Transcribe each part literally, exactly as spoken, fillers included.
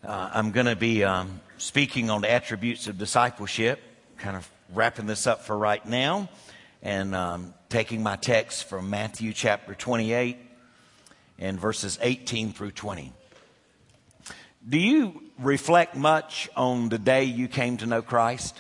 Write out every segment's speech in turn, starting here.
Uh, I'm going to be um, speaking on the attributes of discipleship, kind of wrapping this up for right now, and um, taking my text from Matthew chapter twenty-eight and verses eighteen through twenty. Do you reflect much on the day you came to know Christ?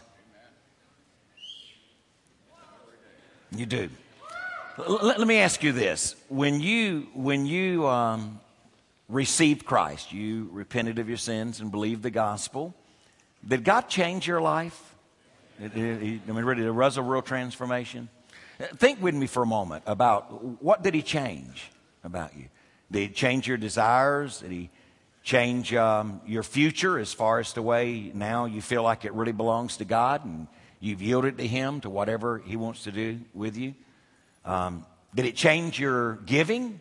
You do. Let, let me ask you this. When you, when you um, received Christ, you repented of your sins and believed the gospel, did God change your life? It, it, I mean, really, there was a real transformation. Think with me for a moment about what did he change about you? Did he change your desires? Did he change um, your future as far as the way now you feel like it really belongs to God and you've yielded to him, to whatever he wants to do with you? Um, did it change your giving?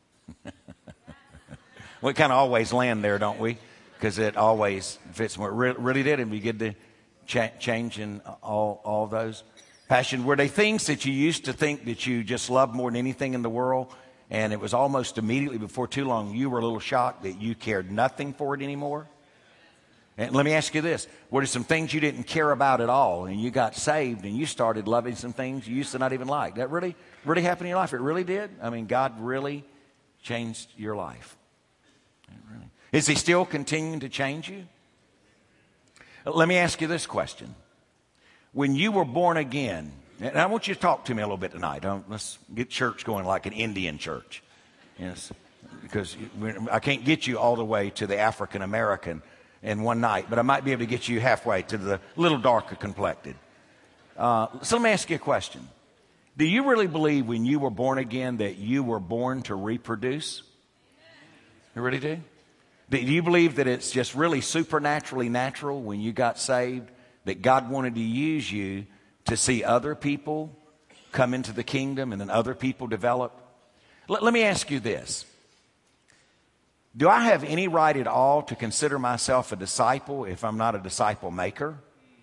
We kind of always land there, don't we? Because it always fits. It really, really did, and we get to cha- change in all, all those. Passion, were they things that you used to think that you just loved more than anything in the world, and it was almost immediately before too long you were a little shocked that you cared nothing for it anymore? And let me ask you this. Were there some things you didn't care about at all, and you got saved, and you started loving some things you used to not even like? That really, really happened in your life? It really did? I mean, God really changed your life. Really. Is he still continuing to change you? Let me ask you this question. When you were born again, and I want you to talk to me a little bit tonight. Don't, let's get church going like an Indian church. Yes, because I can't get you all the way to the African American in one night, but I might be able to get you halfway to the little darker complected. Uh, so let me ask you a question. Do you really believe when you were born again that you were born to reproduce? You really do? Do you believe that it's just really supernaturally natural when you got saved that God wanted to use you to see other people come into the kingdom and then other people develop? Let, let me ask you this. Do I have any right at all to consider myself a disciple if I'm not a disciple maker?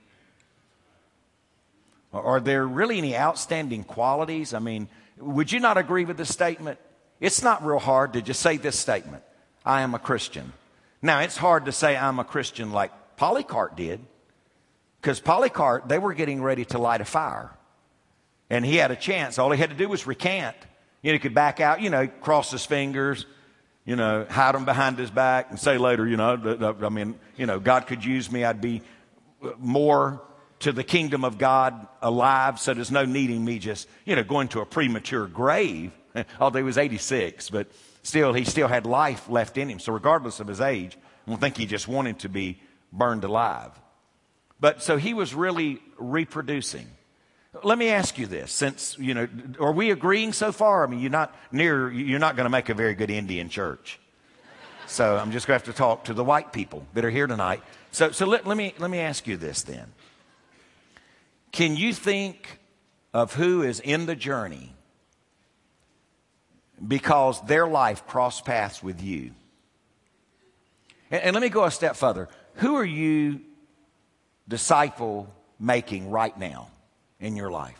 Or are there really any outstanding qualities? I mean, would you not agree with this statement? It's not real hard to just say this statement. I am a Christian. Now, it's hard to say I'm a Christian like Polycarp did, because Polycarp, they were getting ready to light a fire. And he had a chance. All he had to do was recant. You know, he could back out, you know, cross his fingers, you know, hide them behind his back and say later, you know, I mean, you know, God could use me. I'd be more to the kingdom of God alive, so there's no needing me just, you know, going to a premature grave. Although he was eighty-six, but still, he still had life left in him. So regardless of his age, I don't think he just wanted to be burned alive. But so he was really reproducing. Let me ask you this, since, you know, are we agreeing so far? I mean, you're not near, you're not going to make a very good Indian church. So I'm just going to have to talk to the white people that are here tonight. So, so let, let me, let me ask you this then. Can you think of who is in the journey because their life crossed paths with you? And, and let me go a step further. Who are you disciple making right now in your life?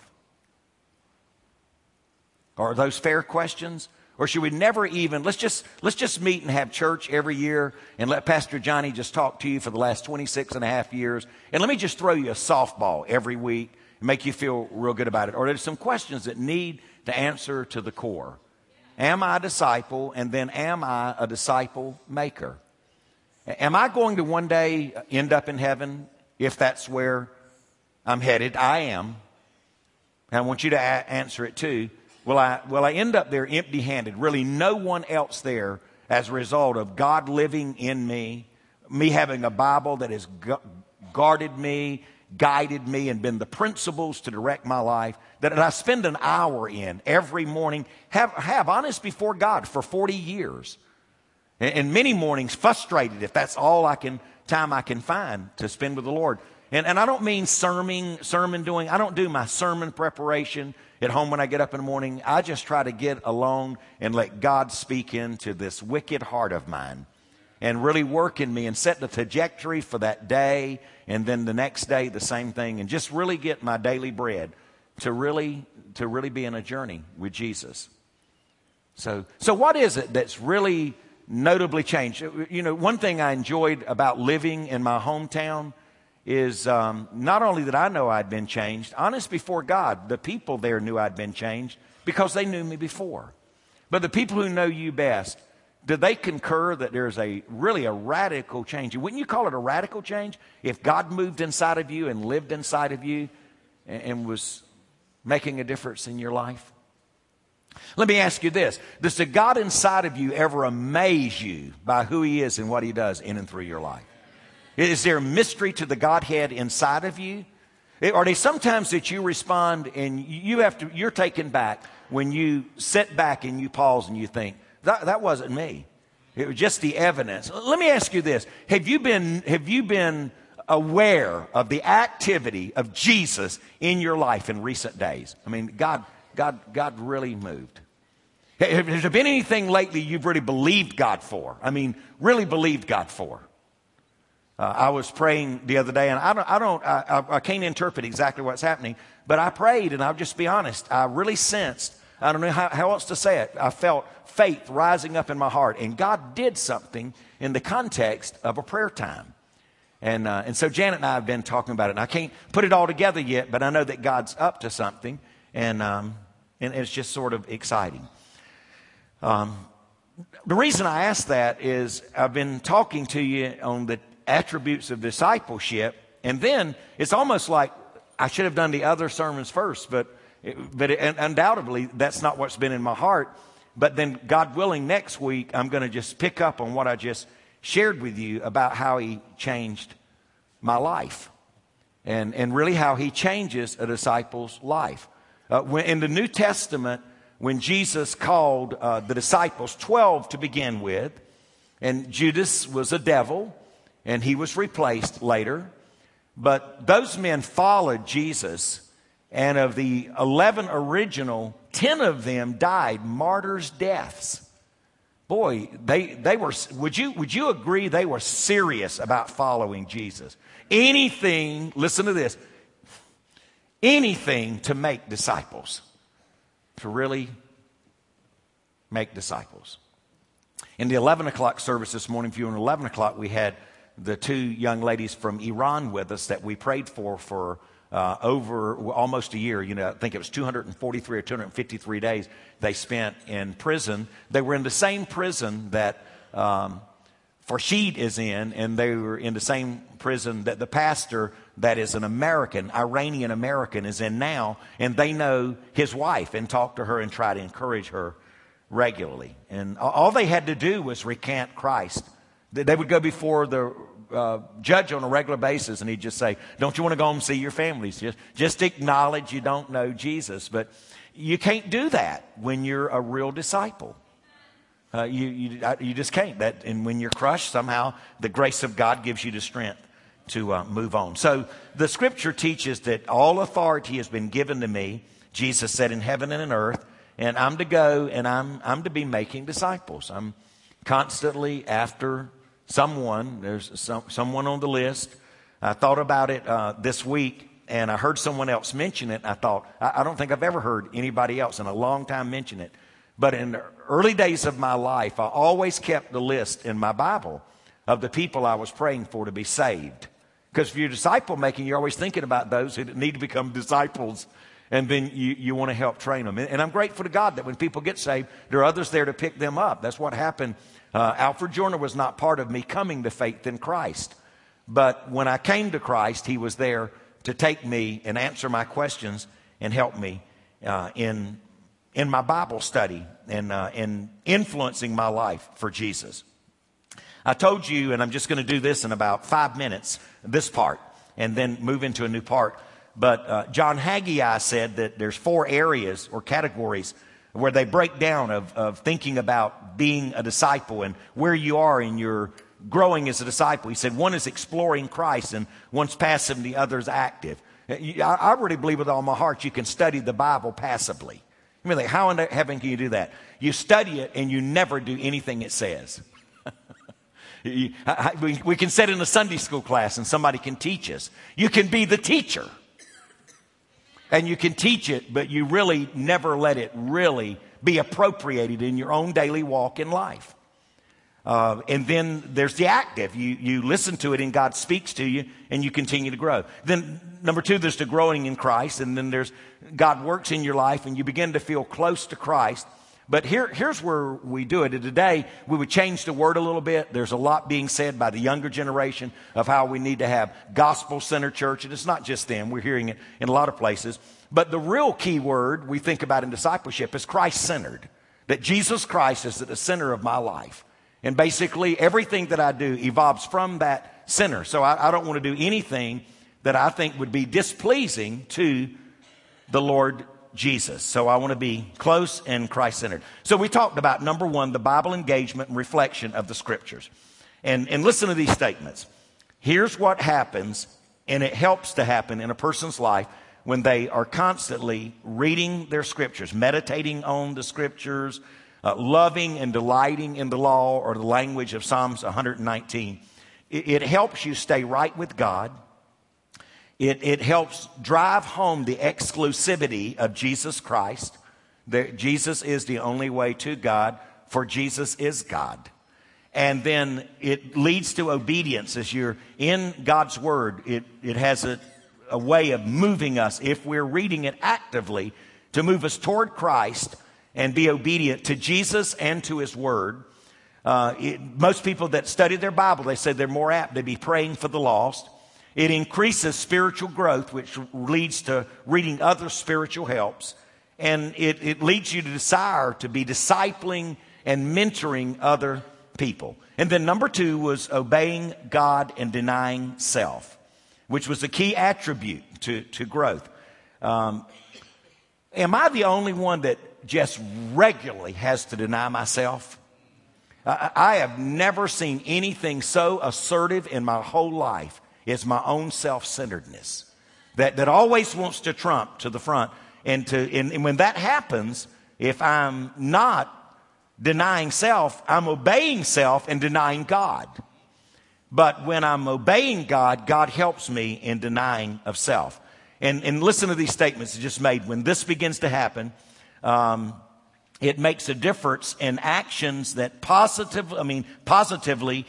Are those fair questions? Or should we never even, let's just, let's just meet and have church every year and let Pastor Johnny just talk to you for the last twenty-six and a half years. And let me just throw you a softball every week and make you feel real good about it. Or there's some questions that need to answer to the core. Am I a disciple? And then am I a disciple maker? Am I going to one day end up in heaven if that's where I'm headed? I am. And I want you to a- answer it too. Will I, will I end up there empty-handed? Really no one else there as a result of God living in me, me having a Bible that has gu- guarded me, guided me, and been the principles to direct my life, that I spend an hour in every morning, have, have honest before God for forty years. And, and many mornings frustrated if that's all I can, time I can find to spend with the Lord. And, and I don't mean sermon, sermon doing. I don't do my sermon preparation at home when I get up in the morning. I just try to get alone and let God speak into this wicked heart of mine and really work in me and set the trajectory for that day, and then the next day the same thing, and just really get my daily bread to really to really be in a journey with Jesus. So so what is it that's really notably changed. You know, one thing I enjoyed about living in my hometown is um, not only that I know I'd been changed, honest before God, the people there knew I'd been changed because they knew me before. But the people who know you best, did they concur that there's a really a radical change? Wouldn't you call it a radical change if God moved inside of you and lived inside of you and, and was making a difference in your life? Let me ask you this. Does the God inside of you ever amaze you by who he is and what he does in and through your life? Is there a mystery to the Godhead inside of you? Are they sometimes that you respond and you have to, you're taken back when you sit back and you pause and you think, that, that wasn't me. It was just the evidence. Let me ask you this. Have you been, have you been aware of the activity of Jesus in your life in recent days? I mean, God, God, God really moved. Has there been anything lately you've really believed God for? I mean, really believed God for? Uh, I was praying the other day, and I don't, I don't, I, I can't interpret exactly what's happening, but I prayed, and I'll just be honest. I really sensed, I don't know how, how else to say it. I felt faith rising up in my heart, and God did something in the context of a prayer time. And, uh, and so Janet and I have been talking about it, and I can't put it all together yet, but I know that God's up to something, and, um, and it's just sort of exciting. Um, the reason I ask that is I've been talking to you on the attributes of discipleship, and then it's almost like I should have done the other sermons first, but it, but it, undoubtedly that's not what's been in my heart. But then, God willing, next week I'm going to just pick up on what I just shared with you about how he changed my life, and and really how he changes a disciple's life. Uh, when, in the New Testament, when Jesus called uh, the disciples, twelve to begin with, and Judas was a devil, and he was replaced later. But those men followed Jesus, and of the eleven original, ten of them died martyrs' deaths. Boy, they, they were, would you, would you agree they were serious about following Jesus? Anything, listen to this, anything to make disciples, to really make disciples. In the eleven o'clock service this morning, if you were in eleven o'clock, we had the two young ladies from Iran with us that we prayed for for uh, over almost a year. You know, I think it was two hundred forty-three or two hundred fifty-three days they spent in prison. They were in the same prison that um, Farshid is in, and they were in the same prison that the pastor that is an American, Iranian American, is in now, and they know his wife and talk to her and try to encourage her regularly. And all they had to do was recant Christ. They would go before the uh, judge on a regular basis, and he'd just say, don't you want to go home and see your families? Just, just acknowledge you don't know Jesus. But you can't do that when you're a real disciple. Uh, you, you, you just can't. That, and when you're crushed, somehow the grace of God gives you the strength to uh, move on. So the scripture teaches that all authority has been given to me, Jesus said, in heaven and in earth, and I'm to go and I'm, I'm to be making disciples. I'm constantly after someone. There's some, someone on the list. I thought about it uh, this week, and I heard someone else mention it. I thought, I, I don't think I've ever heard anybody else in a long time mention it. But in the early days of my life, I always kept the list in my Bible of the people I was praying for to be saved. Because if you're disciple making, you're always thinking about those who need to become disciples. And then you, you want to help train them. And I'm grateful to God that when people get saved, there are others there to pick them up. That's what happened. Uh, Alfred Joyner was not part of me coming to faith in Christ. But when I came to Christ, he was there to take me and answer my questions and help me uh, in, in my Bible study and uh, in influencing my life for Jesus. I told you, and I'm just going to do this in about five minutes, this part, and then move into a new part. But uh, John Haggai said that there's four areas or categories where they break down of, of thinking about being a disciple and where you are in your growing as a disciple. He said one is exploring Christ, and one's passive and the other's active. I, I really believe with all my heart you can study the Bible passively. I mean, like, how in heaven can you do that? You study it and you never do anything it says. you, I, we, we can sit in a Sunday school class and somebody can teach us. You can be the teacher. And you can teach it, but you really never let it really be appropriated in your own daily walk in life. Uh, and then there's the active. You, you listen to it and God speaks to you and you continue to grow. Then number two, there's the growing in Christ. And then there's God works in your life and you begin to feel close to Christ. But here, here's where we do it. And today, we would change the word a little bit. There's a lot being said by the younger generation of how we need to have gospel-centered church. And it's not just them. We're hearing it in a lot of places. But the real key word we think about in discipleship is Christ-centered. That Jesus Christ is at the center of my life. And basically, everything that I do evolves from that center. So I, I don't want to do anything that I think would be displeasing to the Lord Jesus. So I want to be close and Christ-centered. So we talked about, number one, the Bible engagement and reflection of the Scriptures. And, and listen to these statements. Here's what happens, and it helps to happen in a person's life when they are constantly reading their Scriptures, meditating on the Scriptures, uh, loving and delighting in the law, or the language of Psalms one nineteen. It, it helps you stay right with God. It, it helps drive home the exclusivity of Jesus Christ. That Jesus is the only way to God, for Jesus is God. And then it leads to obedience. As you're in God's Word, it, it has a, a way of moving us, if we're reading it actively, to move us toward Christ and be obedient to Jesus and to His Word. Uh, it, most people that study their Bible, they say they're more apt to be praying for the lost. It increases spiritual growth, which leads to reading other spiritual helps. And it, it leads you to desire to be discipling and mentoring other people. And then number two was obeying God and denying self, which was the key attribute to, to growth. Um, am I the only one that just regularly has to deny myself? I, I have never seen anything so assertive in my whole life. It's my own self-centeredness that, that always wants to trump to the front. And, to, and, and when that happens, if I'm not denying self, I'm obeying self and denying God. But when I'm obeying God, God helps me in denying of self. And, and listen to these statements I just made. When this begins to happen, um, it makes a difference in actions that positive, I mean, positively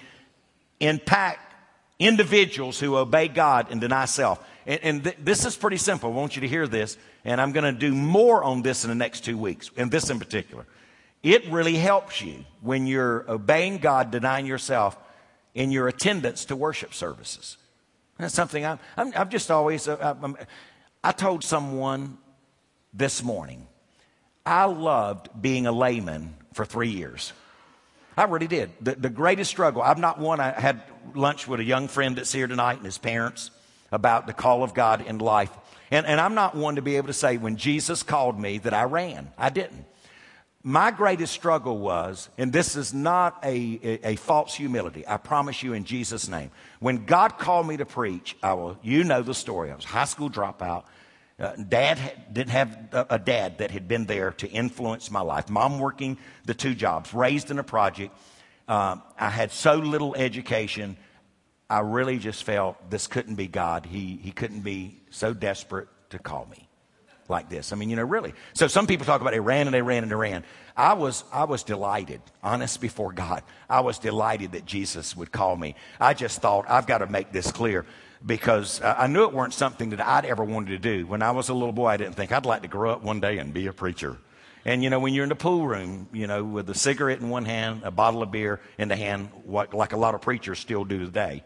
impact individuals who obey God and deny self. And, and th- this is pretty simple. I want you to hear this. And I'm going to do more on this in the next two weeks. And this in particular. It really helps you when you're obeying God, denying yourself, in your attendance to worship services. That's something I'm, I'm, I've just always, uh, I'm, I told someone this morning, I loved being a layman for three years. I really did. The, the greatest struggle, I'm not one, I had lunch with a young friend that's here tonight and his parents about the call of God in life. And, and I'm not one to be able to say when Jesus called me that I ran. I didn't. My greatest struggle was, and this is not a, a, a false humility, I promise you in Jesus' name. When God called me to preach, I will, you know the story. I was a high school dropout. Uh, dad had, didn't have a, a dad that had been there to influence my life. Mom working the two jobs, raised in a project. Uh, I had so little education. I really just felt this couldn't be God. He, he couldn't be so desperate to call me like this. I mean, you know, really. So some people talk about they ran and they ran and they ran. I was, I was delighted, honest before God. I was delighted that Jesus would call me. I just thought, I've got to make this clear, because I knew it weren't something that I'd ever wanted to do. When I was a little boy, I didn't think I'd like to grow up one day and be a preacher. And, you know, when you're in the pool room, you know, with a cigarette in one hand, a bottle of beer in the hand, what, like a lot of preachers still do today.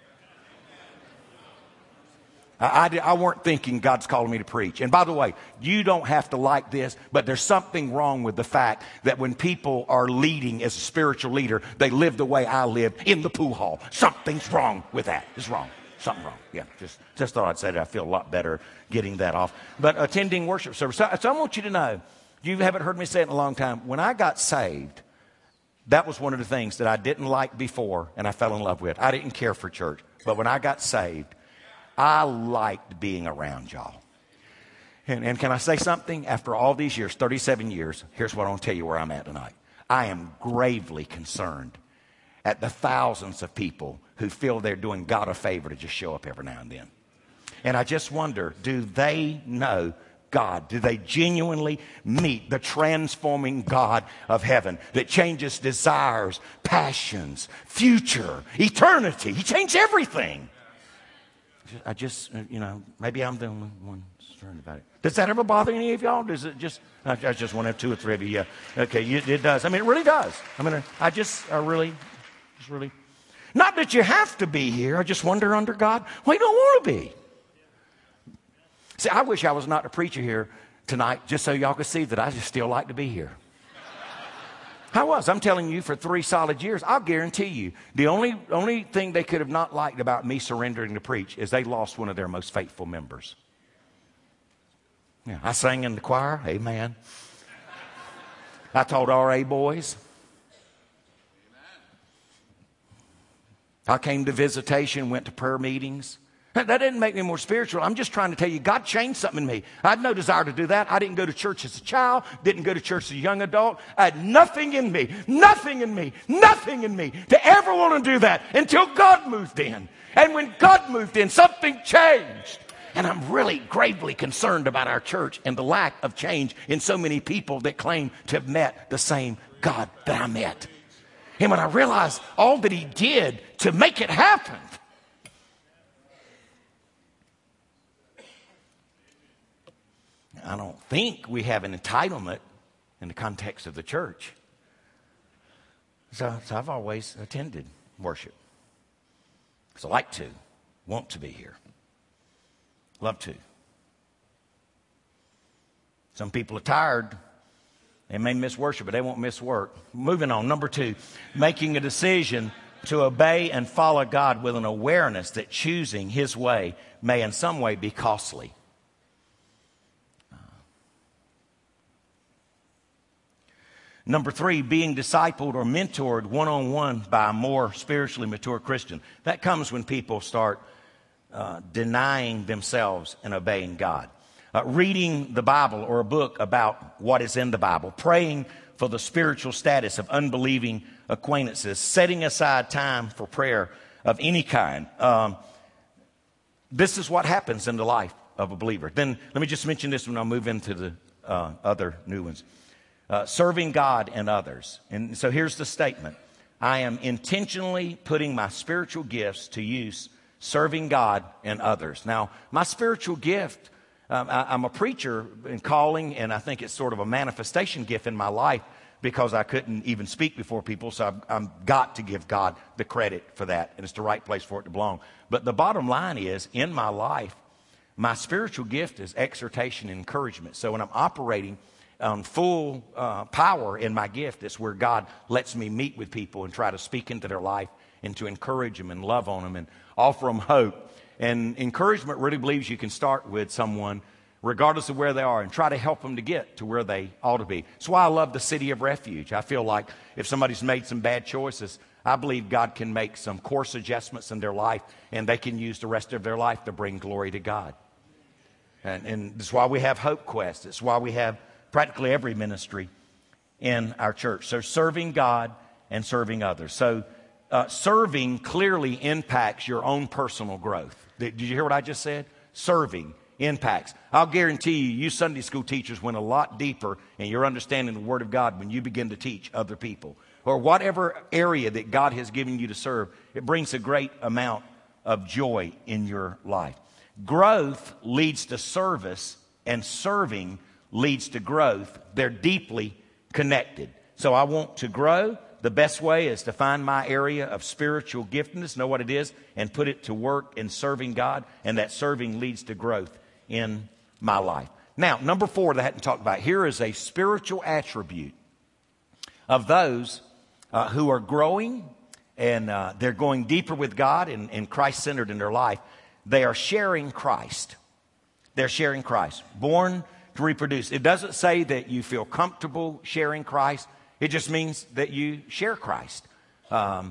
I, I, I weren't thinking God's calling me to preach. And by the way, you don't have to like this, but there's something wrong with the fact that when people are leading as a spiritual leader, they live the way I live in the pool hall. Something's wrong with that. It's wrong. Something wrong. Yeah, just, just thought I'd say that. I feel a lot better getting that off. But attending worship service. So, so I want you to know, you haven't heard me say it in a long time. When I got saved, that was one of the things that I didn't like before and I fell in love with. I didn't care for church. But when I got saved, I liked being around y'all. And, and can I say something? After all these years, thirty-seven years, here's what I want to tell you where I'm at tonight. I am gravely concerned at the thousands of people who feel they're doing God a favor to just show up every now and then. And I just wonder, do they know God? Do they genuinely meet the transforming God of heaven that changes desires, passions, future, eternity? He changed everything. I just, you know, maybe I'm the only one concerned about it. Does that ever bother any of y'all? Does it just, I just want to have two or three of you. Yeah. Okay, you, it does. I mean, it really does. I mean, I just, I really, just really, not that you have to be here. I just wonder under God, well, you don't want to be. See, I wish I was not a preacher here tonight just so y'all could see that I just still like to be here. I was. I'm telling you, for three solid years, I'll guarantee you, the only, only thing they could have not liked about me surrendering to preach is they lost one of their most faithful members. Yeah, I sang in the choir. Amen. I taught R A boys. I came to visitation, went to prayer meetings. That didn't make me more spiritual. I'm just trying to tell you, God changed something in me. I had no desire to do that. I didn't go to church as a child, didn't go to church as a young adult. I had nothing in me, nothing in me, nothing in me to ever want to do that until God moved in. And when God moved in, something changed. And I'm really gravely concerned about our church and the lack of change in so many people that claim to have met the same God that I met. And when I realized all that He did to make it happen, I don't think we have an entitlement in the context of the church. So, so I've always attended worship. Because I like to, want to be here. Love to. Some people are tired. They may miss worship, but they won't miss work. Moving on. Number two, making a decision to obey and follow God with an awareness that choosing His way may in some way be costly. Number three, being discipled or mentored one-on-one by a more spiritually mature Christian. That comes when people start uh, denying themselves and obeying God. Uh, reading the Bible or a book about what is in the Bible. Praying for the spiritual status of unbelieving acquaintances. Setting aside time for prayer of any kind. Um, this is what happens in the life of a believer. Then let me just mention this when I move into the uh, other new ones. Uh, serving God and others. And so here's the statement. I am intentionally putting my spiritual gifts to use serving God and others. Now, my spiritual gift, um, I, I'm a preacher in calling, and I think it's sort of a manifestation gift in my life because I couldn't even speak before people, so I've, I've got to give God the credit for that, and it's the right place for it to belong. But the bottom line is, in my life, my spiritual gift is exhortation and encouragement. So when I'm operating on full uh, power in my gift, it's where God lets me meet with people and try to speak into their life and to encourage them and love on them and offer them hope. And encouragement really believes you can start with someone regardless of where they are and try to help them to get to where they ought to be. That's why I love the City of Refuge. I feel like if somebody's made some bad choices, I believe God can make some course adjustments in their life and they can use the rest of their life to bring glory to God. And, and that's why we have Hope Quest. It's why we have practically every ministry in our church. So serving God and serving others. So uh, serving clearly impacts your own personal growth. Did, did you hear what I just said? Serving impacts. I'll guarantee you, you Sunday school teachers went a lot deeper in your understanding of the Word of God when you begin to teach other people. Or whatever area that God has given you to serve, it brings a great amount of joy in your life. Growth leads to service, and serving leads to growth. They're deeply connected. So I want to grow. The best way is to find my area of spiritual giftedness, know what it is, and put it to work in serving God. And that serving leads to growth in my life. Now, number four that I hadn't talked about. Here is a spiritual attribute of those uh, who are growing and uh, they're going deeper with God and, and Christ-centered in their life. They are sharing Christ. They're sharing Christ. Born to reproduce. It doesn't say that you feel comfortable sharing Christ. It just means that you share Christ. Um,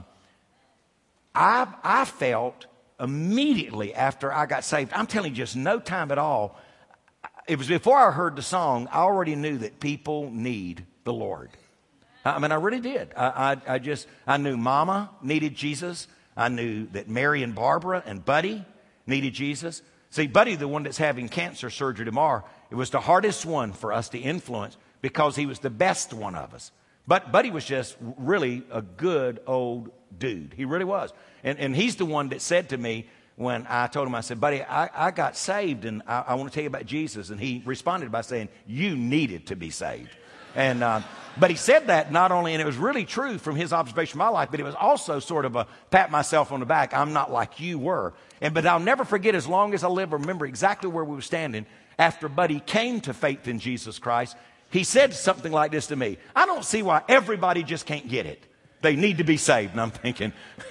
I, I felt immediately after I got saved, I'm telling you, just no time at all. It was before I heard the song, I already knew that people need the Lord. I mean, I really did. I, I, I just, I knew Mama needed Jesus. I knew that Mary and Barbara and Buddy needed Jesus. See, Buddy, the one that's having cancer surgery tomorrow, it was the hardest one for us to influence because he was the best one of us. But Buddy was just really a good old dude. He really was. And, and he's the one that said to me when I told him, I said, Buddy, I, I got saved, and I, I want to tell you about Jesus. And he responded by saying, you needed to be saved. And uh, but he said that not only, and it was really true from his observation of my life, but it was also sort of a pat myself on the back. I'm not like you were. And but I'll never forget, as long as I live, remember exactly where we were standing after Buddy came to faith in Jesus Christ. He said something like this to me: I don't see why everybody just can't get it. They need to be saved. And I'm thinking,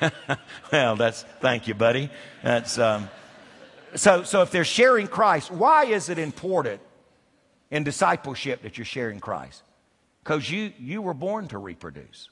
well, that's, thank you, buddy. That's um, so. So if they're sharing Christ, why is it important in discipleship that you're sharing Christ? Because you, you were born to reproduce.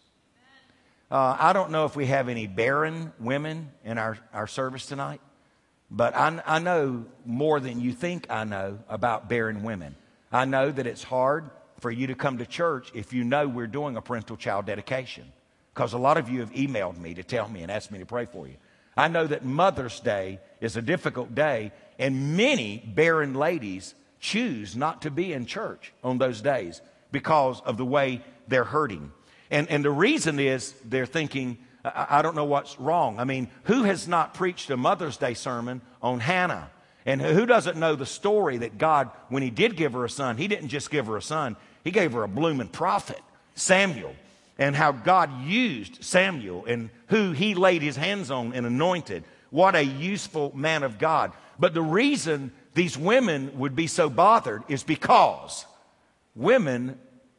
Uh, I don't know if we have any barren women in our, our service tonight, but I, I know more than you think I know about barren women. I know that it's hard for you to come to church if you know we're doing a parental child dedication, because a lot of you have emailed me to tell me and asked me to pray for you. I know that Mother's Day is a difficult day, and many barren ladies choose not to be in church on those days because of the way they're hurting. And, and the reason is they're thinking, I, I don't know what's wrong. I mean, who has not preached a Mother's Day sermon on Hannah? And who doesn't know the story that God, when he did give her a son, he didn't just give her a son, he gave her a blooming prophet, Samuel, and how God used Samuel and who he laid his hands on and anointed. What a useful man of God. But the reason these women would be so bothered is because women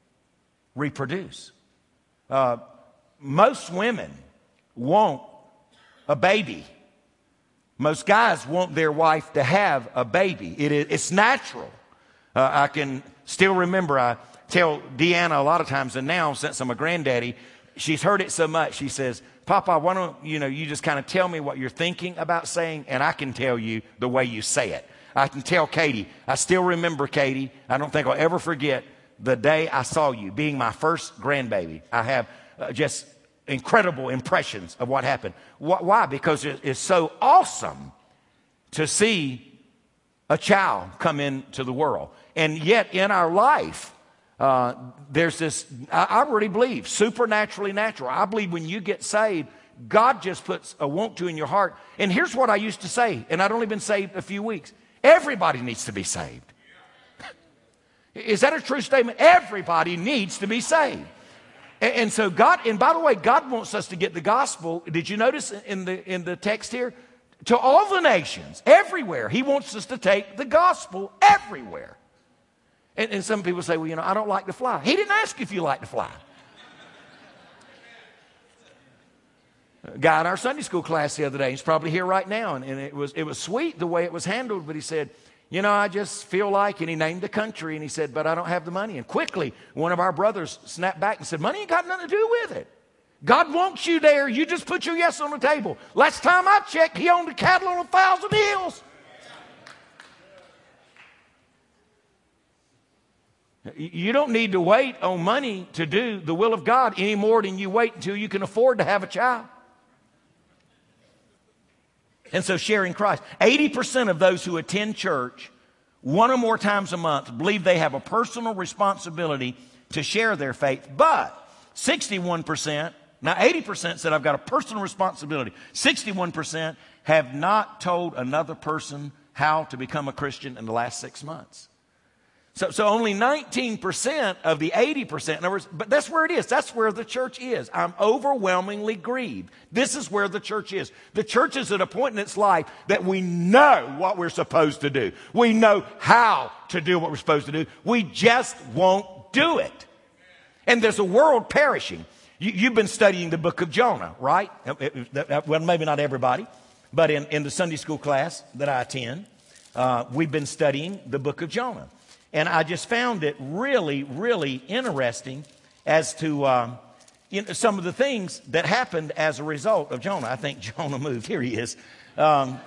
reproduce. Uh, most women want a baby. Most guys want their wife to have a baby. It is, it's natural. Uh, I can still remember, I tell Deanna a lot of times, and now since I'm a granddaddy, she's heard it so much, she says, Papa, why don't you know, you just kind of tell me what you're thinking about saying, and I can tell you the way you say it. I can tell Katie. I still remember, Katie. I don't think I'll ever forget the day I saw you, being my first grandbaby. I have uh, just incredible impressions of what happened. Why? Because it's so awesome to see a child come into the world. And yet in our life, uh, there's this, I, I really believe, supernaturally natural. I believe when you get saved, God just puts a want to in your heart. And here's what I used to say, and I'd only been saved a few weeks. Everybody needs to be saved. Is that a true statement? Everybody needs to be saved. And, and so God, and by the way, God wants us to get the gospel. Did you notice in the, in the text here? To all the nations, everywhere. He wants us to take the gospel everywhere. And, and some people say, well, you know, I don't like to fly. He didn't ask if you like to fly. A guy in our Sunday school class the other day, he's probably here right now, and, and it was it was sweet the way it was handled, but he said, you know, I just feel like, and he named the country, and he said, but I don't have the money. And quickly, one of our brothers snapped back and said, money ain't got nothing to do with it. God wants you there. You just put your yes on the table. Last time I checked, he owned the cattle on a thousand hills. You don't need to wait on money to do the will of God any more than you wait until you can afford to have a child. And so sharing Christ. eighty percent of those who attend church one or more times a month believe they have a personal responsibility to share their faith. But sixty-one percent, now eighty percent said I've got a personal responsibility. sixty-one percent have not told another person how to become a Christian in the last six months. So, so only nineteen percent of the eighty percent, in other words, but that's where it is. That's where the church is. I'm overwhelmingly grieved. This is where the church is. The church is at a point in its life that we know what we're supposed to do. We know how to do what we're supposed to do. We just won't do it. And there's a world perishing. You, you've been studying the book of Jonah, right? Well, maybe not everybody, but in, in the Sunday school class that I attend, uh, we've been studying the book of Jonah. And I just found it really, really interesting as to um, you know, some of the things that happened as a result of Jonah. I think Jonah moved. Here he is. Um,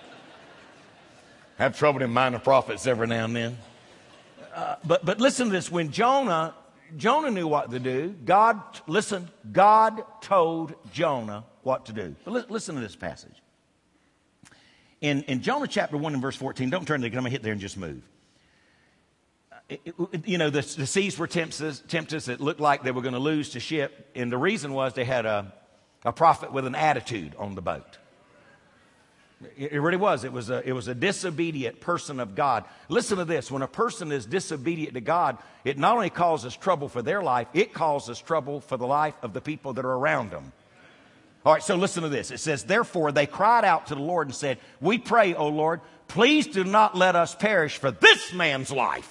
have trouble in minor prophets every now and then. Uh, but but listen to this. When Jonah, Jonah knew what to do. God, listen, God told Jonah what to do. But li- listen to this passage. In, in Jonah chapter one and verse fourteen, don't turn there, I'm going to hit there and just move. It, it, you know, the, the seas were tempestuous. It looked like they were going to lose the ship. And the reason was they had a, a prophet with an attitude on the boat. It, it really was. It was, a, it was a disobedient person of God. Listen to this. When a person is disobedient to God, it not only causes trouble for their life, it causes trouble for the life of the people that are around them. All right, so listen to this. It says, therefore, they cried out to the Lord and said, we pray, O Lord, please do not let us perish for this man's life.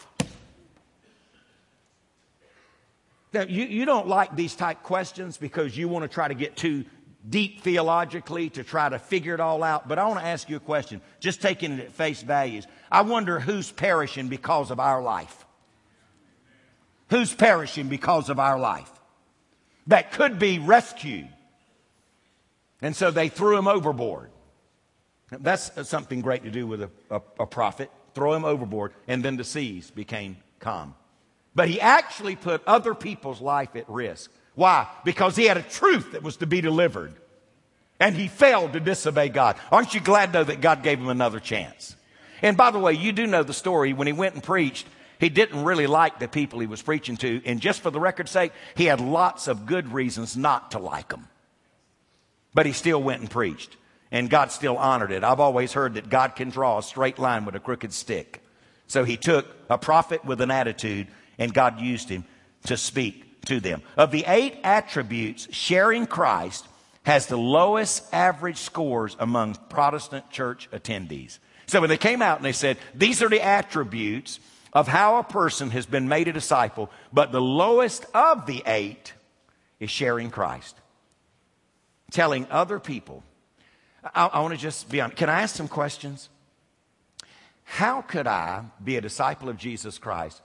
Now, you, you don't like these type questions because you want to try to get too deep theologically to try to figure it all out. But I want to ask you a question, just taking it at face values. I wonder who's perishing because of our life. Who's perishing because of our life? That could be rescued. And so they threw him overboard. That's something great to do with a, a, a prophet. Throw him overboard, and then the seas became calm. But he actually put other people's life at risk. Why? Because he had a truth that was to be delivered. And he failed to disobey God. Aren't you glad, though, that God gave him another chance? And by the way, you do know the story. When he went and preached, he didn't really like the people he was preaching to. And just for the record's sake, he had lots of good reasons not to like them. But he still went and preached. And God still honored it. I've always heard that God can draw a straight line with a crooked stick. So he took a prophet with an attitude, and God used him to speak to them. Of the eight attributes, sharing Christ has the lowest average scores among Protestant church attendees. So when they came out and they said, these are the attributes of how a person has been made a disciple, but the lowest of the eight is sharing Christ. Telling other people. I, I want to just be honest. Can I ask some questions? How could I be a disciple of Jesus Christ?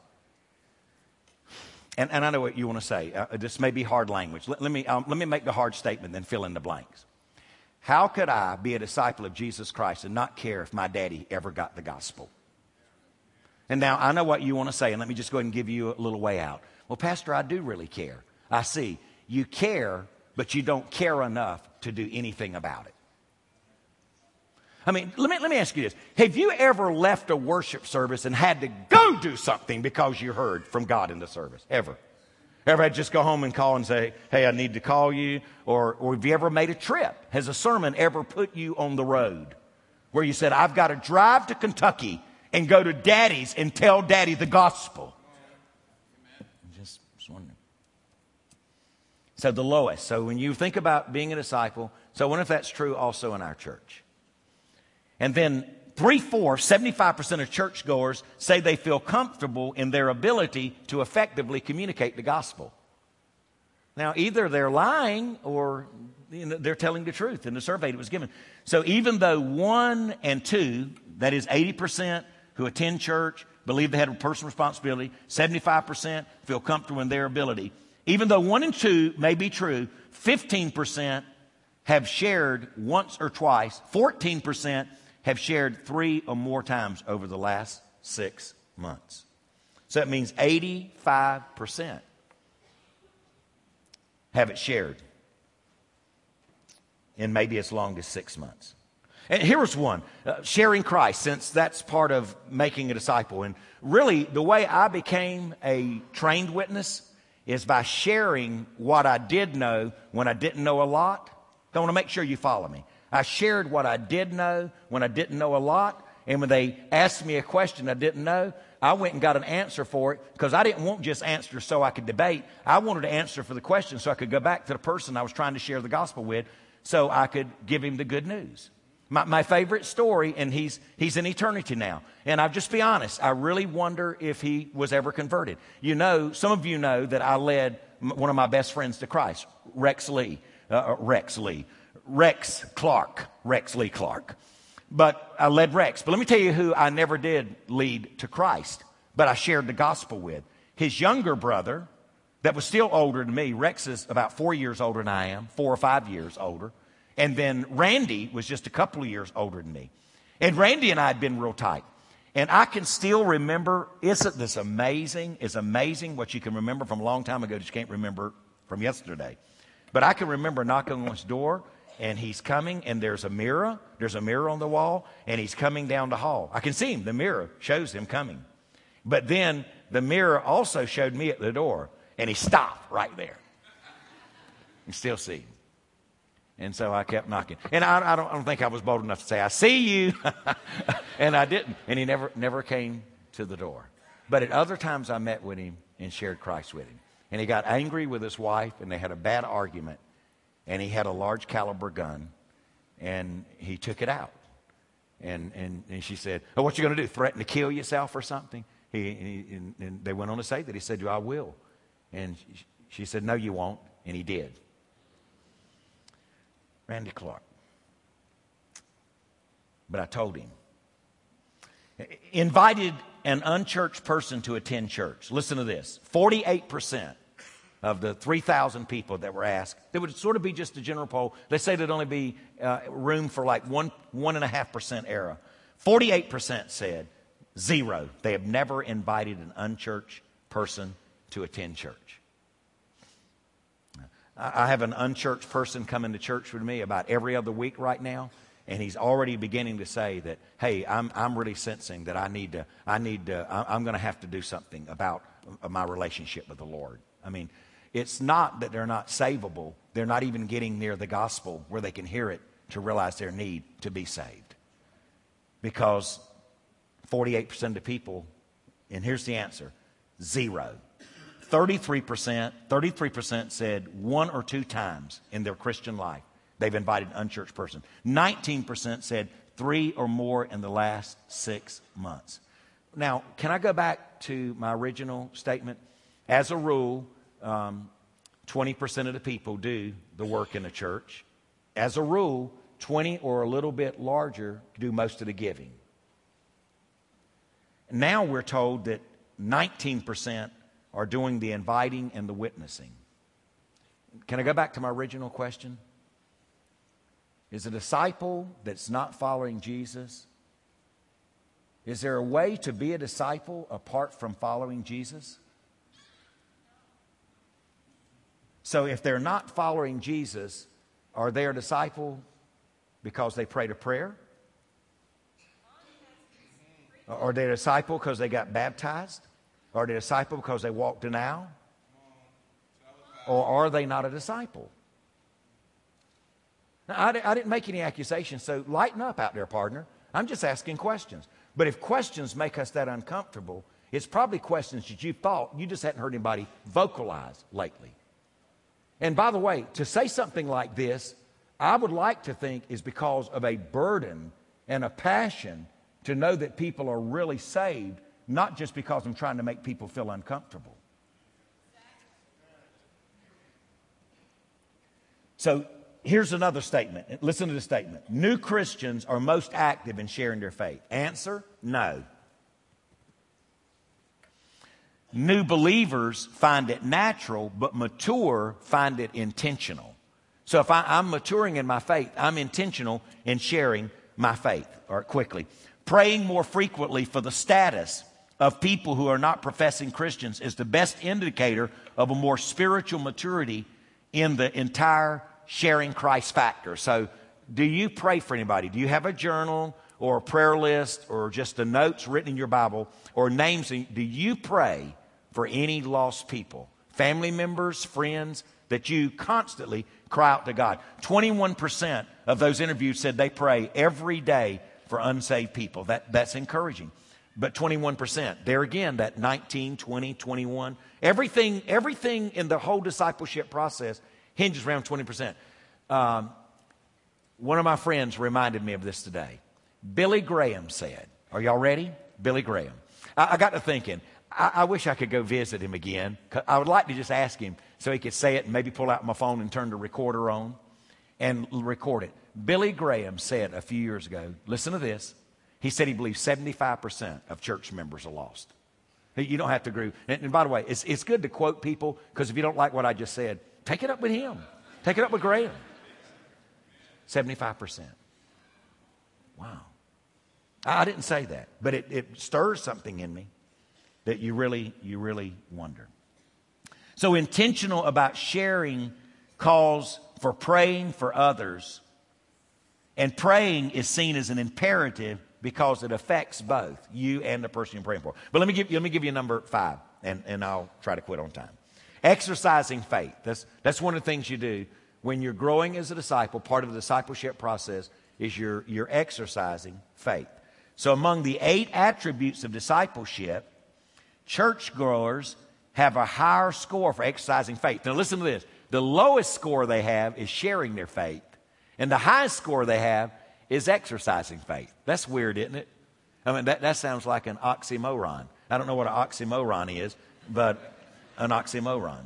And, and I know what you want to say. Uh, this may be hard language. Let, let me, um, let me make the hard statement, then fill in the blanks. How could I be a disciple of Jesus Christ and not care if my daddy ever got the gospel? And now I know what you want to say, and let me just go ahead and give you a little way out. Well, Pastor, I do really care. I see. You care, but you don't care enough to do anything about it. I mean, let me, let me ask you this. Have you ever left a worship service and had to go do something because you heard from God in the service? Ever? Ever had to just go home and call and say, hey, I need to call you? Or, or have you ever made a trip? Has a sermon ever put you on the road where you said, I've got to drive to Kentucky and go to Daddy's and tell Daddy the gospel? Just, just wondering. So the lowest. So when you think about being a disciple, so I wonder if that's true also in our church. And then three-fourths, seventy-five percent of churchgoers say they feel comfortable in their ability to effectively communicate the gospel. Now, either they're lying or you know, they're telling the truth in the survey that was given. So even though one and two, that is eighty percent who attend church, believe they had a personal responsibility, seventy-five percent feel comfortable in their ability. Even though one and two may be true, fifteen percent have shared once or twice, fourteen percent have shared three or more times over the last six months. So that means eighty-five percent have it shared in maybe as long as six months. And here's one, uh, sharing Christ, since that's part of making a disciple. And really, the way I became a trained witness is by sharing what I did know when I didn't know a lot. I want to make sure you follow me. I shared what I did know when I didn't know a lot. And when they asked me a question I didn't know, I went and got an answer for it because I didn't want just answers so I could debate. I wanted to answer for the question so I could go back to the person I was trying to share the gospel with so I could give him the good news. My, my favorite story, and he's, he's in eternity now. And I'll just be honest, I really wonder if he was ever converted. You know, some of you know that I led one of my best friends to Christ, Rex Lee. Uh, Rex Lee. Rex Clark. Rex Lee Clark. But I led Rex. But let me tell you who I never did lead to Christ, but I shared the gospel with. His younger brother, that was still older than me. Rex is about four years older than I am, four or five years older. And then Randy was just a couple of years older than me. And Randy and I had been real tight. And I can still remember, isn't this amazing? It's amazing what you can remember from a long time ago that you can't remember from yesterday. But I can remember knocking on his door, and he's coming, and there's a mirror. There's a mirror on the wall, and he's coming down the hall. I can see him. The mirror shows him coming. But then the mirror also showed me at the door, and he stopped right there. You still see him. And so I kept knocking. And I, I, don't, I don't think I was bold enough to say, I see you. And I didn't. And he never, never came to the door. But at other times I met with him and shared Christ with him. And he got angry with his wife, and they had a bad argument. And he had a large caliber gun, and he took it out. And, and, and she said, oh, what you going to do, threaten to kill yourself or something? He, he, and, and they went on to say that. He said, I will. And she, she said, no, you won't. And he did. Randy Clark. But I told him. Invited an unchurched person to attend church. Listen to this. forty-eight percent of the three thousand people that were asked, there would sort of be just a general poll. They say there'd only be uh, room for like one, one and a half percent error. forty-eight percent said zero. They have never invited an unchurched person to attend church. I have an unchurched person coming to church with me about every other week right now, and he's already beginning to say that, hey, I'm I'm really sensing that I need to I need to I'm going to have to do something about my relationship with the Lord. I mean, it's not that they're not savable; they're not even getting near the gospel where they can hear it to realize their need to be saved. Because forty-eight percent of the people, and here's the answer: zero. thirty-three percent, thirty-three percent said one or two times in their Christian life they've invited an unchurched person. nineteen percent said three or more in the last six months. Now, can I go back to my original statement? As a rule, um, twenty percent of the people do the work in the church. As a rule, twenty or a little bit larger do most of the giving. Now we're told that nineteen percent are doing the inviting and the witnessing. Can I go back to my original question? Is a disciple that's not following Jesus, is there a way to be a disciple apart from following Jesus? So if they're not following Jesus, are they a disciple because they prayed a prayer? Or are they a disciple because they got baptized? Are they a disciple because they walked an aisle? Or are they not a disciple? Now, I, I didn't make any accusations, so lighten up out there, partner. I'm just asking questions. But if questions make us that uncomfortable, it's probably questions that you thought you just hadn't heard anybody vocalize lately. And by the way, to say something like this, I would like to think is because of a burden and a passion to know that people are really saved, not just because I'm trying to make people feel uncomfortable. So here's another statement. Listen to the statement. New Christians are most active in sharing their faith. Answer, no. New believers find it natural, but mature find it intentional. So if I, I'm maturing in my faith, I'm intentional in sharing my faith. All right, quickly. Praying more frequently for the status of people who are not professing Christians is the best indicator of a more spiritual maturity in the entire sharing Christ factor. So do you pray for anybody? Do you have a journal or a prayer list or just the notes written in your Bible or names? Do you pray for any lost people, family members, friends, that you constantly cry out to God? twenty-one percent of those interviewed said they pray every day for unsaved people. That, that's encouraging. But twenty-one percent, there again, that nineteen, twenty, twenty-one, everything, everything in the whole discipleship process hinges around twenty percent. Um, one of my friends reminded me of this today. Billy Graham said, are y'all ready? Billy Graham. I, I got to thinking, I, I wish I could go visit him again. I would like to just ask him so he could say it and maybe pull out my phone and turn the recorder on and record it. Billy Graham said a few years ago, listen to this. He said he believes seventy-five percent of church members are lost. You don't have to agree. And, and by the way, it's, it's good to quote people, because if you don't like what I just said, take it up with him. Take it up with Graham. seventy-five percent. Wow. I didn't say that, but it, it stirs something in me that you really, you really wonder. So intentional about sharing calls for praying for others And praying is seen as an imperative because it affects both you and the person you're praying for. But let me give, let me give you number five, and, and I'll try to quit on time. Exercising faith. That's, that's one of the things you do when you're growing as a disciple. Part of the discipleship process is you're, you're exercising faith. So among the eight attributes of discipleship, churchgoers have a higher score for exercising faith. Now listen to this. The lowest score they have is sharing their faith. And the highest score they have is exercising faith. That's weird, isn't it? I mean, that, that sounds like an oxymoron. I don't know what an oxymoron is, but an oxymoron.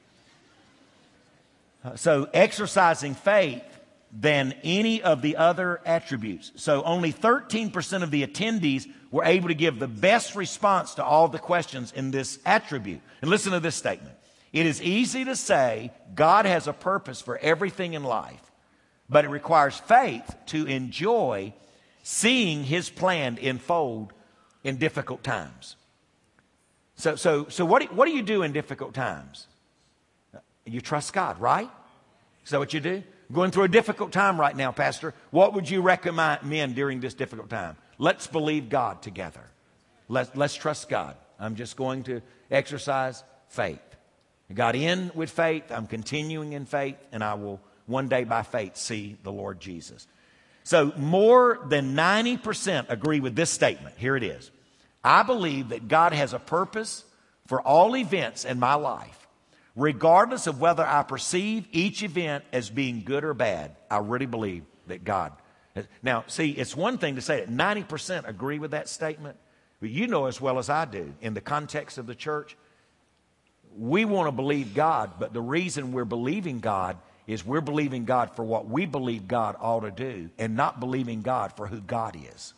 So exercising faith than any of the other attributes. So only thirteen percent of the attendees were able to give the best response to all the questions in this attribute. And listen to this statement. It is easy to say God has a purpose for everything in life, but it requires faith to enjoy seeing His plan unfold in difficult times. So, so, so what do, what do you do in difficult times? You trust God, right? Is that what you do? Going through a difficult time right now, Pastor. What would you recommend during this difficult time? Let's believe God together. Let's, let's trust God. I'm just going to exercise faith. I got in with faith. I'm continuing in faith. And I will one day by faith see the Lord Jesus. So more than ninety percent agree with this statement. Here it is. I believe that God has a purpose for all events in my life. Regardless of whether I perceive each event as being good or bad, I really believe that God has. Now, see, it's one thing to say that ninety percent agree with that statement, but you know as well as I do, in the context of the church, we want to believe God, but the reason we're believing God is we're believing God for what we believe God ought to do and not believing God for who God is.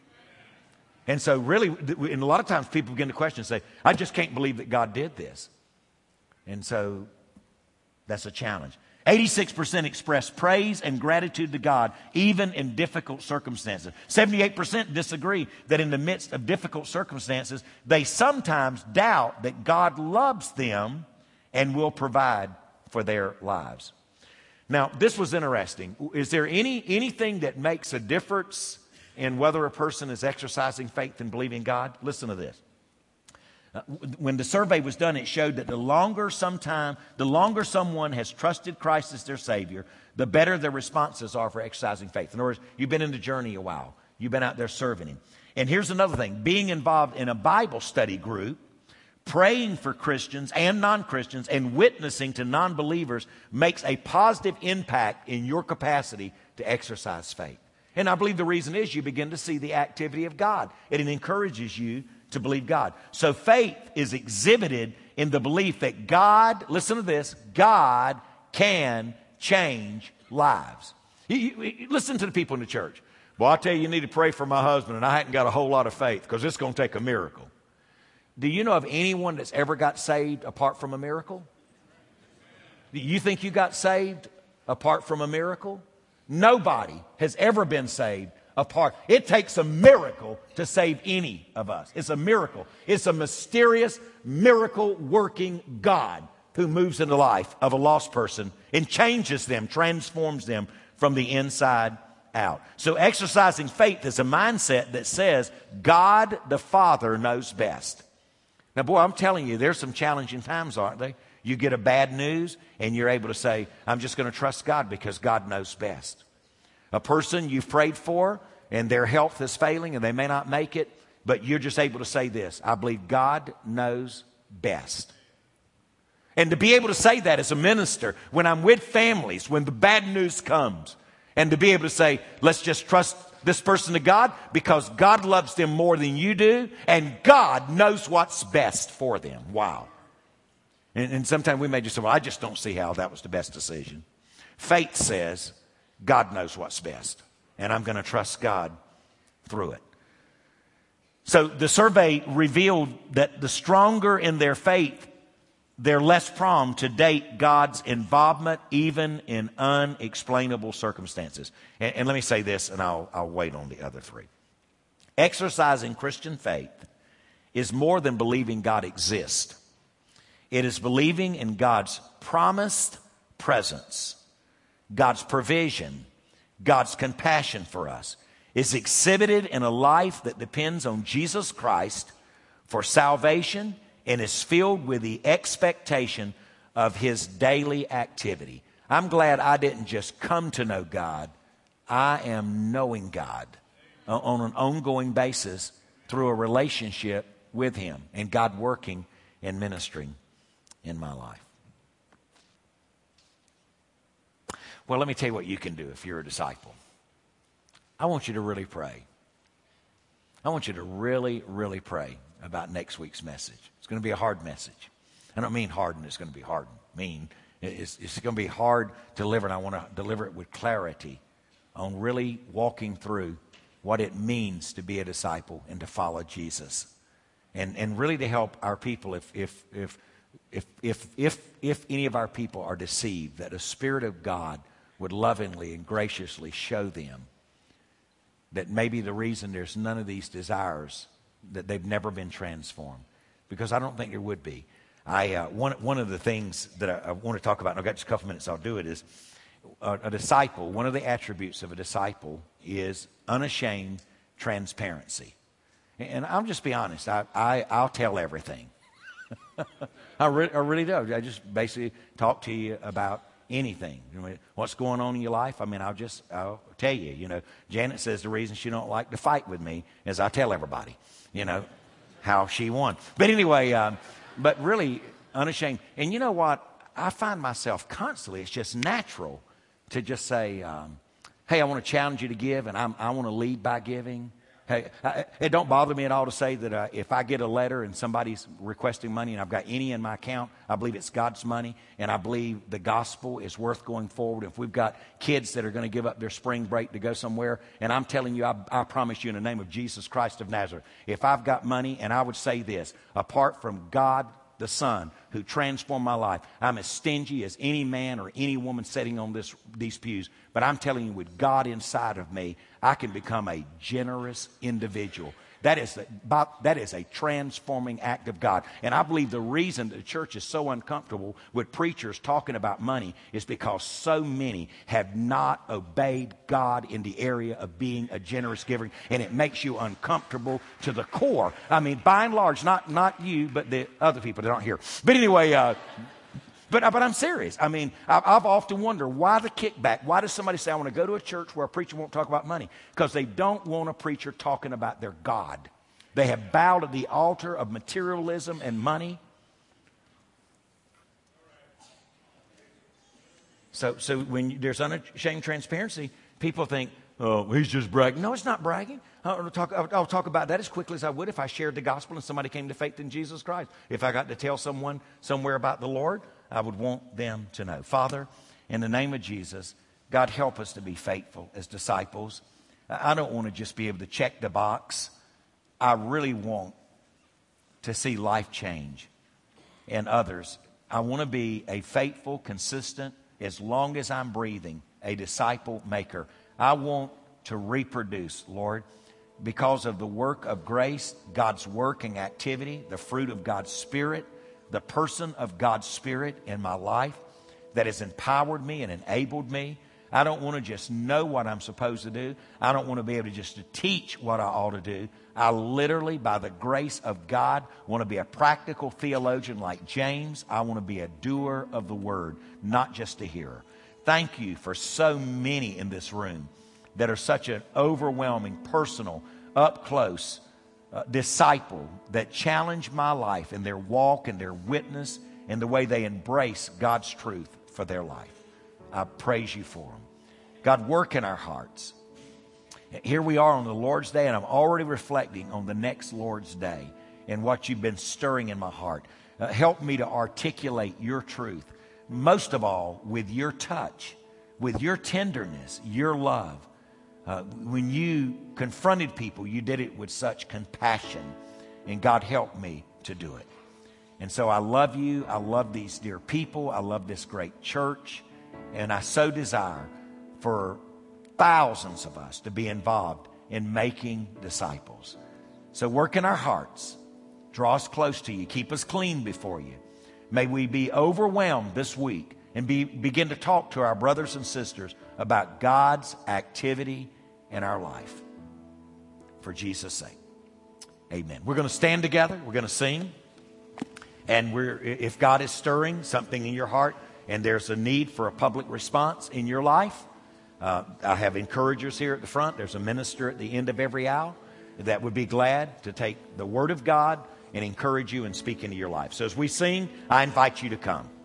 And so really, and a lot of times people begin to question and say, I just can't believe that God did this. And so that's a challenge. eighty-six percent express praise and gratitude to God, even in difficult circumstances. seventy-eight percent disagree that in the midst of difficult circumstances, they sometimes doubt that God loves them and will provide for their lives. Now, this was interesting. Is there any anything that makes a difference in whether a person is exercising faith and believing God? Listen to this. Uh, when the survey was done, it showed that the longer sometime, the longer someone has trusted Christ as their Savior, the better their responses are for exercising faith. In other words, you've been in the journey a while. You've been out there serving Him. And here's another thing. Being involved in a Bible study group, praying for Christians and non-Christians, and witnessing to non-believers makes a positive impact in your capacity to exercise faith. And I believe the reason is you begin to see the activity of God. And it encourages you to believe God. So faith is exhibited in the belief that God, listen to this, God can change lives. You, you, listen to the people in the church. Well, I tell you, you need to pray for my husband, and I hadn't got a whole lot of faith because it's going to take a miracle. Do you know of anyone that's ever got saved apart from a miracle? Do you think you got saved apart from a miracle? Nobody has ever been saved apart. It takes a miracle to save any of us. It's a miracle. It's a mysterious, miracle-working God who moves in the life of a lost person and changes them, transforms them from the inside out. So exercising faith is a mindset that says God the Father knows best. Now, boy, I'm telling you, there's some challenging times, aren't they? You get a bad news and you're able to say, I'm just going to trust God because God knows best. A person you've prayed for and their health is failing and they may not make it, but you're just able to say this, I believe God knows best. And to be able to say that as a minister, when I'm with families, when the bad news comes, and to be able to say, let's just trust this person to God because God loves them more than you do, and God knows what's best for them. Wow. And, and sometimes we may just say, well, I just don't see how that was the best decision. Faith says, God knows what's best, and I'm going to trust God through it. So the survey revealed that the stronger in their faith, they're less prone to date God's involvement even in unexplainable circumstances. And, and let me say this, and I'll, I'll wait on the other three. Exercising Christian faith is more than believing God exists. It is believing in God's promised presence, God's provision, God's compassion for us is exhibited in a life that depends on Jesus Christ for salvation and is filled with the expectation of His daily activity. I'm glad I didn't just come to know God. I am knowing God on an ongoing basis through a relationship with Him and God working and ministering in my life. Well, let me tell you what you can do if you're a disciple. I want you to really pray. I want you to really, really pray about next week's message. It's going to be a hard message. I don't mean hard and it's going to be hard and mean. It's, it's going to be hard to deliver, and I want to deliver it with clarity on really walking through what it means to be a disciple and to follow Jesus. And and really to help our people if if if if if if, if any of our people are deceived, that the Spirit of God would lovingly and graciously show them that maybe the reason there's none of these desires, that they've never been transformed. Because I don't think there would be. I uh, one one of the things that I, I want to talk about, and I've got just a couple minutes, I'll do it, is a, a disciple. One of the attributes of a disciple is unashamed transparency. And I'll just be honest, I, I, I'll tell everything. I, re- I really do. I just basically talk to you about anything. What's going on in your life? I mean, I'll just, I'll tell you, you know. Janet says the reason she don't like to fight with me is I tell everybody, you know, how she won. But anyway, um, but really unashamed. And you know what? I find myself constantly, it's just natural to just say, um, hey, I want to challenge you to give, and I'm, I want to lead by giving. Hey, I, it don't bother me at all to say that uh, if I get a letter and somebody's requesting money and I've got any in my account, I believe it's God's money, and I believe the gospel is worth going forward. If we've got kids that are going to give up their spring break to go somewhere, and I'm telling you, I, I promise you in the name of Jesus Christ of Nazareth, if I've got money, and I would say this, apart from God the Son who transformed my life, I'm as stingy as any man or any woman sitting on this these pews. But I'm telling you, with God inside of me, I can become a generous individual. That is, the, that is a transforming act of God. And I believe the reason the church is so uncomfortable with preachers talking about money is because so many have not obeyed God in the area of being a generous giver. And it makes you uncomfortable to the core. I mean, by and large, not, not you, but the other people that aren't here. But anyway, uh, But, but I'm serious. I mean, I've, I've often wondered, why the kickback? Why does somebody say, I want to go to a church where a preacher won't talk about money? Because they don't want a preacher talking about their God. They have bowed at the altar of materialism and money. So, so when there's unashamed transparency, people think, oh, he's just bragging. No, it's not bragging. I'll talk, I'll talk about that as quickly as I would if I shared the gospel and somebody came to faith in Jesus Christ. If I got to tell someone somewhere about the Lord, I would want them to know. Father, in the name of Jesus, God, help us to be faithful as disciples. I don't want to just be able to check the box. I really want to see life change in others. I want to be a faithful, consistent, as long as I'm breathing, a disciple maker. I want to reproduce, Lord, because of the work of grace, God's working activity, the fruit of God's Spirit, the person of God's Spirit in my life that has empowered me and enabled me. I don't want to just know what I'm supposed to do. I don't want to be able to just to teach what I ought to do. I literally, by the grace of God, want to be a practical theologian like James. I want to be a doer of the word, not just a hearer. Thank you for so many in this room that are such an overwhelming, personal, up close uh, disciple that challenge my life in their walk and their witness and the way they embrace God's truth for their life. I praise you for them. God, work in our hearts. Here we are on the Lord's Day, and I'm already reflecting on the next Lord's Day and what you've been stirring in my heart. Uh, help me to articulate your truth, most of all with your touch, with your tenderness, your love. Uh, when you confronted people, you did it with such compassion, and God help me to do it. And so I love you. I love these dear people. I love this great church, and I so desire for thousands of us to be involved in making disciples. So work in our hearts. Draw us close to you. Keep us clean before you. May we be overwhelmed this week and be, begin to talk to our brothers and sisters about God's activity in our life. For Jesus' sake. Amen. We're going to stand together. We're going to sing. And we're, if God is stirring something in your heart and there's a need for a public response in your life, uh, I have encouragers here at the front. There's a minister at the end of every aisle that would be glad to take the Word of God and encourage you and speak into your life. So as we sing, I invite you to come.